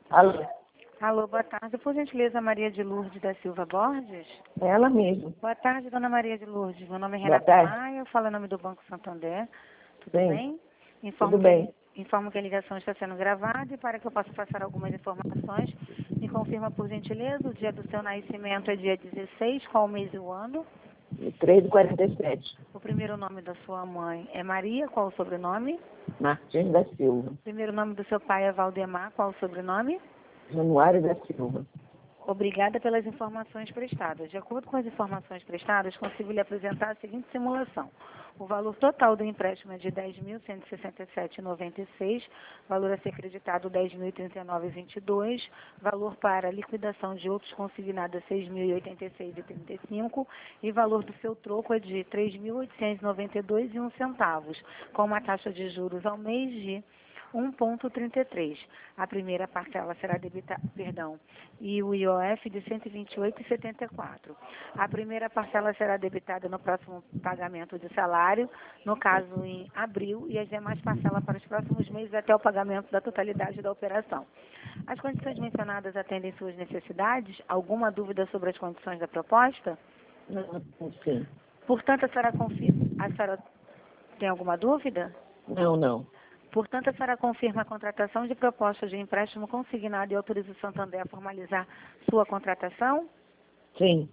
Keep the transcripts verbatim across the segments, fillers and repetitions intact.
Alô? Alô, boa tarde. Por gentileza, Maria de Lourdes da Silva Borges? Ela mesmo. Boa tarde, dona Maria de Lourdes. Meu nome é Boa Renata tarde. Maia, eu falo em nome do Banco Santander. Tudo Sim. bem? Informo Tudo que, bem. a, informo que a ligação está sendo gravada e para que eu possa passar algumas informações, me confirma, por gentileza, o dia do seu nascimento é dia dezesseis, qual o mês e o ano? três de quarenta e sete. O primeiro nome da sua mãe é Maria, qual o sobrenome? Martins da Silva. O primeiro nome do seu pai é Valdemar, qual o sobrenome? Januário da Silva. Obrigada pelas informações prestadas. De acordo com as informações prestadas, consigo lhe apresentar a seguinte simulação. O valor total do empréstimo é de dez mil cento e sessenta e sete vírgula noventa e seis, valor a ser acreditado dez mil e trinta e nove vírgula vinte e dois, valor para liquidação de outros consignados seis mil e oitenta e seis vírgula trinta e cinco e valor do seu troco é de três mil oitocentos e noventa e dois vírgula um centavos, com uma taxa de juros ao mês de um vírgula trinta e três. A primeira parcela será debitada, perdão, e o I O F de cento e vinte e oito vírgula setenta e quatro. A primeira parcela será debitada no próximo pagamento de salário, no caso em abril, e as demais parcelas para os próximos meses até o pagamento da totalidade da operação. As condições mencionadas atendem suas necessidades? Alguma dúvida sobre as condições da proposta? Não, sim. Portanto, a senhora confirma. A senhora tem alguma dúvida? Não, não. Portanto, a senhora confirma a contratação de proposta de empréstimo consignado e autoriza o Santander a formalizar sua contratação? Sim.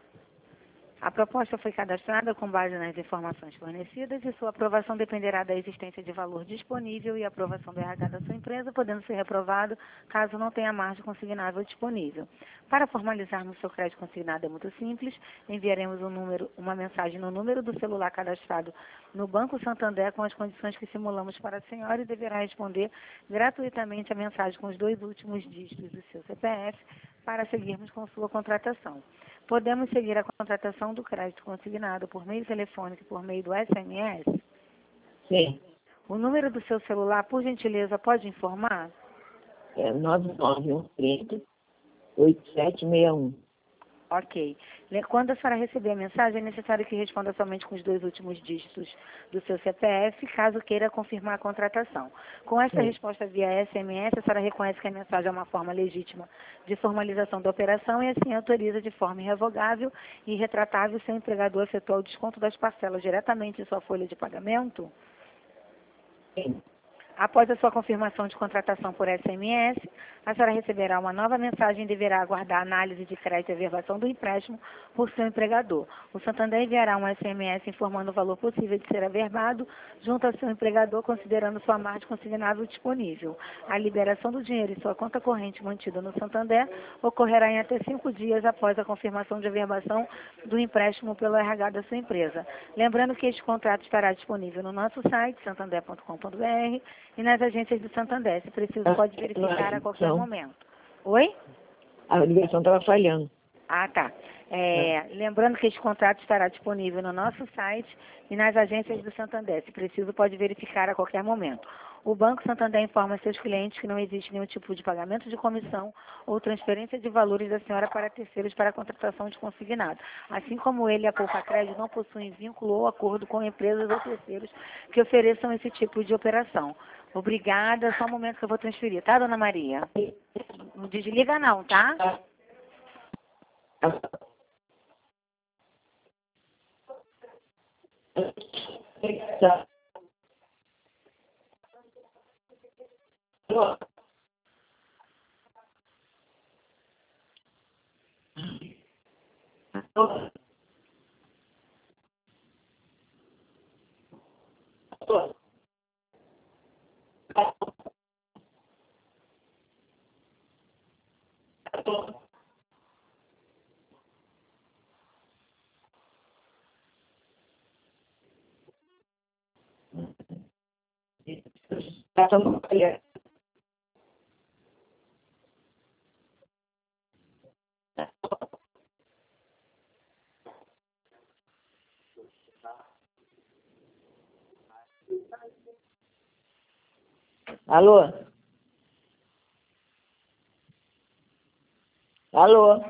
A proposta foi cadastrada com base nas informações fornecidas e sua aprovação dependerá da existência de valor disponível e aprovação do R H da sua empresa, podendo ser reprovado caso não tenha margem consignável disponível. Para formalizarmos seu crédito consignado é muito simples, enviaremos um número, uma mensagem no número do celular cadastrado no Banco Santander com as condições que simulamos para a senhora e deverá responder gratuitamente a mensagem com os dois últimos dígitos do seu C P F para seguirmos com sua contratação. Podemos seguir a contratação do crédito consignado por meio telefônico e por meio do S M S? Sim. O número do seu celular, por gentileza, pode informar? É nove nove um três oito sete seis um. Ok. Le- Quando a senhora receber a mensagem, é necessário que responda somente com os dois últimos dígitos do seu C P F, caso queira confirmar a contratação. Com esta Sim. resposta via S M S, a senhora reconhece que a mensagem é uma forma legítima de formalização da operação e assim autoriza de forma irrevogável e retratável seu empregador a efetuar o desconto das parcelas diretamente em sua folha de pagamento? Sim. Após a sua confirmação de contratação por S M S, a senhora receberá uma nova mensagem e deverá aguardar a análise de crédito e averbação do empréstimo por seu empregador. O Santander enviará um S M S informando o valor possível de ser averbado junto ao seu empregador, considerando sua margem consignável disponível. A liberação do dinheiro em sua conta corrente mantida no Santander ocorrerá em até cinco dias após a confirmação de averbação do empréstimo pelo R H da sua empresa. Lembrando que este contrato estará disponível no nosso site, santander ponto com ponto br, e nas agências do Santander. Se preciso, pode verificar a qualquer momento. Oi? A ligação estava falhando. Ah, tá. É, lembrando que este contrato estará disponível no nosso site e nas agências do Santander. Se preciso, pode verificar a qualquer momento. O Banco Santander informa seus clientes que não existe nenhum tipo de pagamento de comissão ou transferência de valores da senhora para terceiros para a contratação de consignado. Assim como ele e a Poupa Crédito não possuem vínculo ou acordo com empresas ou terceiros que ofereçam esse tipo de operação. Obrigada. Só um momento que eu vou transferir, tá, dona Maria? Não desliga não, tá? Alô? Alô?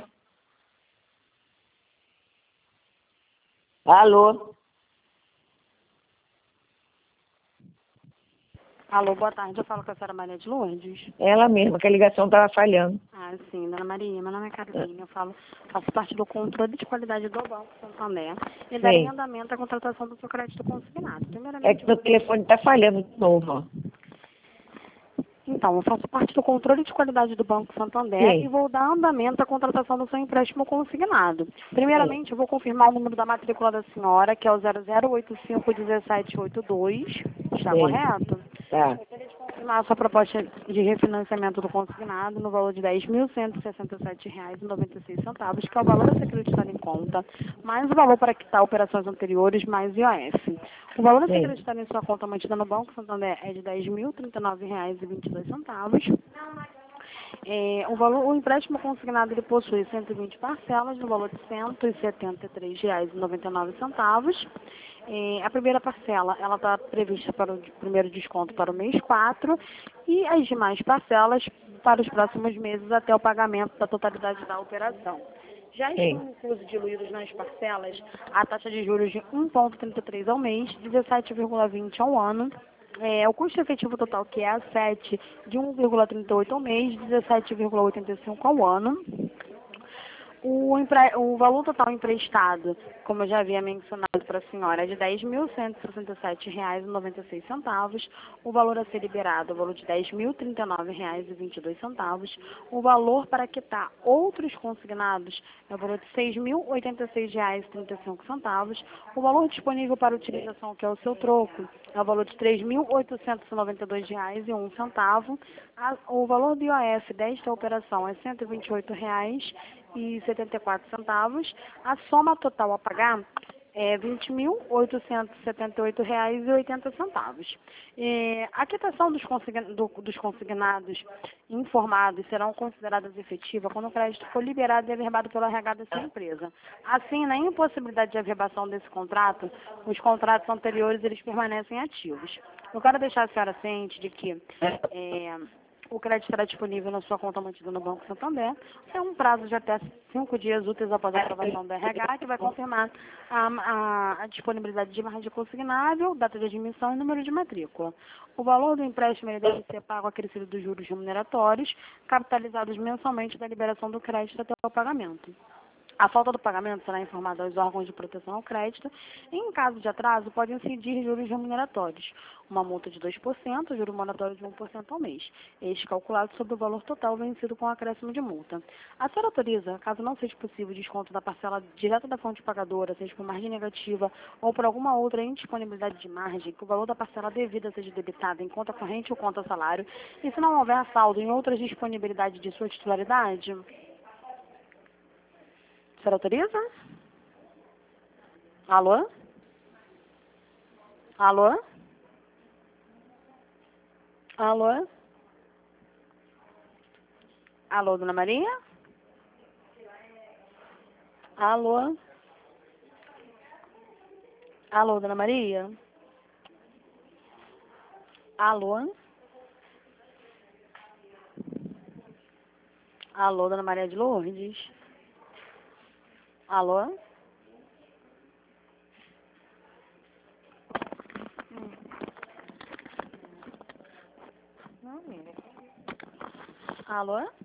Alô? Alô, boa tarde. Eu falo com a senhora Maria de Lourdes. Ela mesma, que a ligação estava falhando. Ah, sim, dona Maria. Meu nome é Carolina. Eu falo, faço parte do controle de qualidade do Banco Santander e darei Sim. andamento à contratação do seu crédito consignado. É Primeiramente, que o telefone está falhando de novo, ó. então, eu faço parte do controle de qualidade do Banco Santander Sim. e vou dar andamento à contratação do seu empréstimo consignado. Primeiramente, eu vou confirmar o número da matrícula da senhora, que é o zero zero oito cinco um sete oito dois. Está Sim. correto? Tá. Gostaria de confirmar a sua proposta de refinanciamento do consignado no valor de dez mil cento e sessenta e sete reais e noventa e seis centavos, que é o valor a ser acreditado em conta, mais o valor para quitar operações anteriores, mais I O F. O valor a ser Sim. acreditado em sua conta mantida no Banco Santander é de dez mil trinta e nove reais e vinte e dois centavos. É, o, valor, o empréstimo consignado ele possui cento e vinte parcelas no valor de cento e setenta e três reais e noventa e nove centavos. É, a primeira parcela ela está prevista para o de- primeiro desconto para o mês quatro e as demais parcelas para os próximos meses até o pagamento da totalidade da operação. Já Sim. estão inclusos diluídos nas parcelas a taxa de juros de um vírgula trinta e três ao mês, dezessete vírgula vinte ao ano. É, o custo efetivo total, que é a sete, de um vírgula trinta e oito ao mês, dezessete vírgula oitenta e cinco ao ano. O, empre... o valor total emprestado, como eu já havia mencionado para a senhora, é de dez mil cento e sessenta e sete reais e noventa e seis centavos. O valor a ser liberado é o valor de dez mil trinta e nove reais e vinte e dois centavos. O valor para quitar outros consignados é o valor de seis mil oitenta e seis reais e trinta e cinco centavos. O valor disponível para utilização, que é o seu troco, é o valor de três mil oitocentos e noventa e dois reais e um centavo. A- O valor do I O F desta operação é cento e vinte e oito reais e setenta e quatro centavos. A soma total a pagar é vinte mil oitocentos e setenta e oito reais e oitenta centavos. É, a quitação dos, consign- do- dos consignados informados serão consideradas efetivas quando o crédito for liberado e averbado pelo R H da sua empresa. Assim, na impossibilidade de averbação desse contrato, os contratos anteriores eles permanecem ativos. Eu quero deixar a senhora ciente de que é, o crédito estará disponível na sua conta mantida no Banco Santander. É um prazo de até cinco dias úteis após a aprovação do R H, que vai confirmar a, a- a disponibilidade de margem consignável, data de admissão e número de matrícula. O valor do empréstimo ele deve ser pago acrescido dos juros remuneratórios, capitalizados mensalmente da liberação do crédito até o pagamento. A falta do pagamento será informada aos órgãos de proteção ao crédito e, em caso de atraso, pode incidir juros remuneratórios, uma multa de dois por cento, juro moratório de um por cento ao mês, este calculado sobre o valor total vencido com acréscimo de multa. A senhora autoriza, caso não seja possível o desconto da parcela direta da fonte pagadora, seja por margem negativa ou por alguma outra indisponibilidade de margem, que o valor da parcela devida seja debitado em conta corrente ou conta salário, e se não houver saldo em outras disponibilidades de sua titularidade? A senhora autoriza? Alô? Alô? Alô? Alô, dona Maria? Alô? Alô, dona Maria? Alô? Alô, dona Maria de Lourdes? Alô? Não, amiga. Alô?